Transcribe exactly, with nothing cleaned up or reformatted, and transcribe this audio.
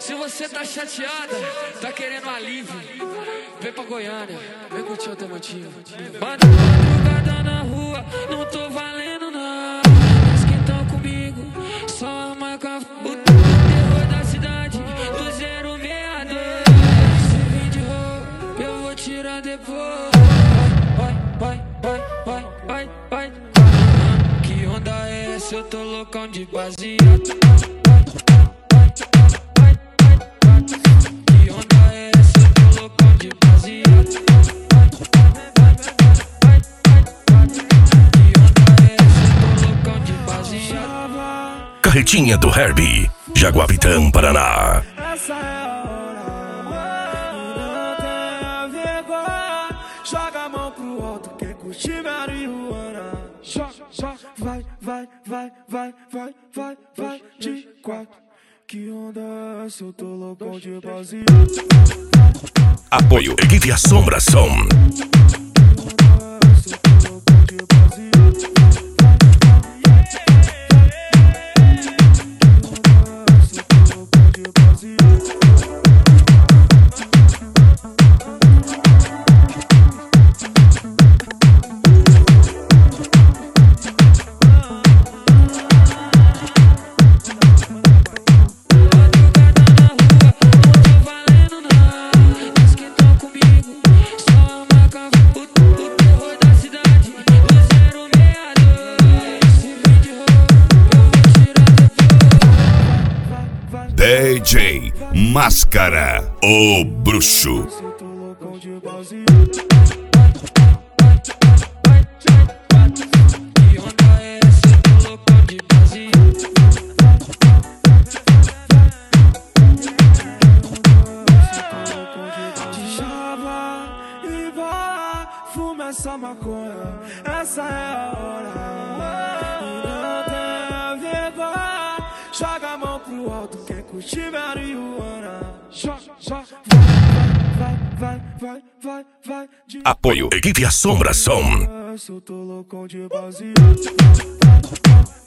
Se você tá chateada, tá querendo alívio, vem pra Goiânia, vem curtir o teu motivo. Banda madrugada na rua, não tô valendo nada. Mas que tão comigo, só a marca o terror da cidade, do zero seis dois. Se vem de roupa, eu vou tirar depois. Vai, vai, vai, vai, vai, vai, vai. Que onda é essa? Eu tô loucão de baseado. Carretinha do Herbie, Jaguapitã, Paraná. Essa é a hora, não tenha vergonha. Joga a mão pro alto, quem curte marihuana. Vai, vai, vai, vai, vai, vai, vai, de quatro. Que onda é essa? Eu tô loucão de baseado. Apoio Equipe Assombração. D J Máscara, o bruxo. Fuma essa maconha, essa é a hora. E não tenha vergonha, joga a mão pro alto, quem curte marihuana. Vai, vai, vai, vai, vai, de... Apoio Equipe Assombração. Eu tô loucão de baseado.